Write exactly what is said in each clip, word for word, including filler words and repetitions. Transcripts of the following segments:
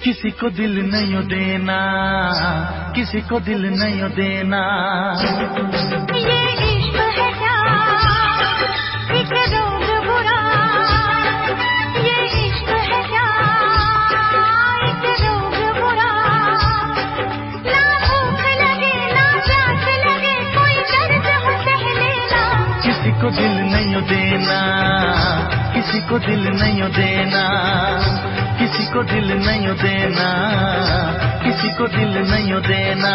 किसी को दिल नहीं देना, किसी को दिल नहीं देना। ये इश्क है क्या एक रोग बुरा, ये इश्क है क्या एक रोग बुरा। ना भूख लगे ना प्यास लगे, कोई दर्द हो सह लेना। किसी को दिल नहीं देना, किसी को दिल नहीं देना, किसी को दिल नहीं देना, किसी को दिल नहीं देना।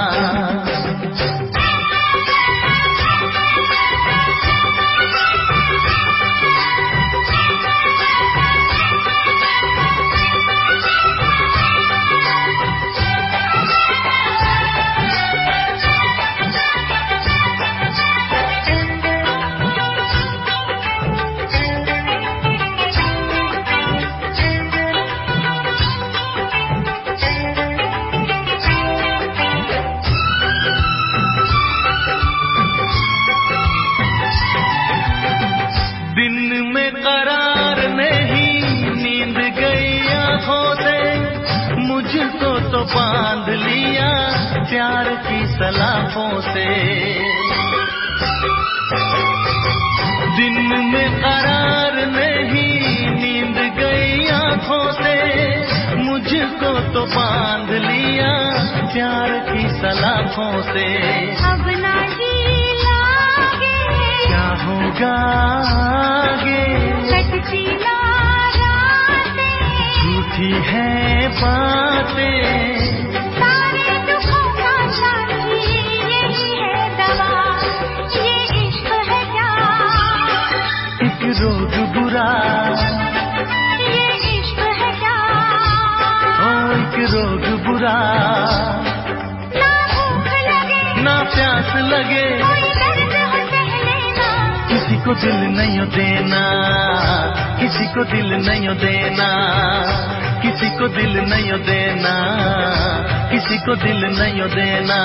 मुझको तो बांध लिया प्यार की सलाखों से, दिन में करार नहीं नींद गई आँखों से। मुझको तो बांध लिया प्यार की सलाखों से। अब ना जी लागे क्या होगा आगे, कटती ना रातें, झूठी है बातें, सारे दुखों का साथी यही है दवा। ये इश्क है क्या एक रोग बुरा, ये इश्क है क्या ओ एक रोग बुरा। ना भूख लगे ना प्यास लगे, कोई दर्द हो सह लेना। किसी को दिल नहीं देना, किसी को दिल नहीं देना, किसी को दिल नहीं देना, किसी को दिल नहीं देना।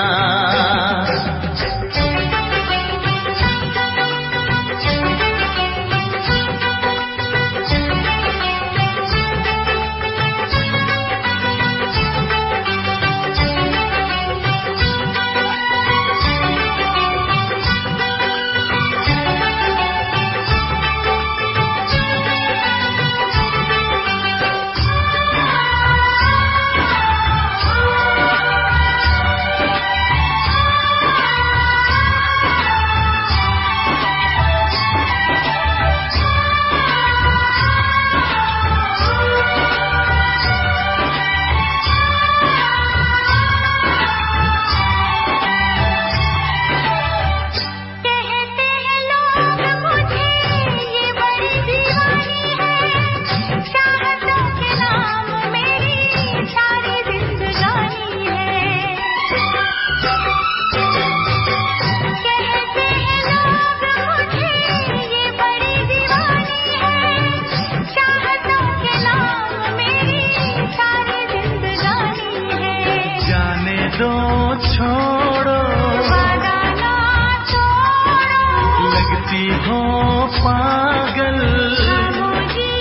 दो छोड़ो वादा ना तोड़ो, लगती हो पागल, खामोशी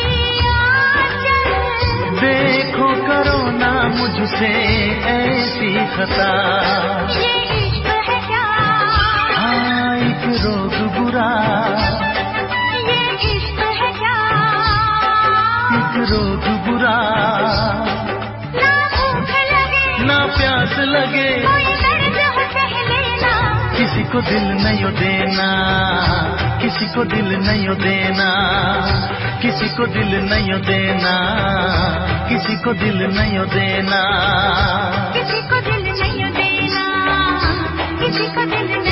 आंचल, देखो करो ना मुझसे ऐसी खता। ये इश्क है क्या हाँ एक रोग बुरा, ये इश्क है क्या एक रोग बुरा। ना भूख लगे ना प्यास लगे, कोई दर्द हो सह लेना। किसी को दिल नहीं देना, किसी को दिल नहीं देना, किसी को दिल नहीं देना, किसी को दिल नहीं देना, किसी को दिल नहीं देना, किसी को दिल नहीं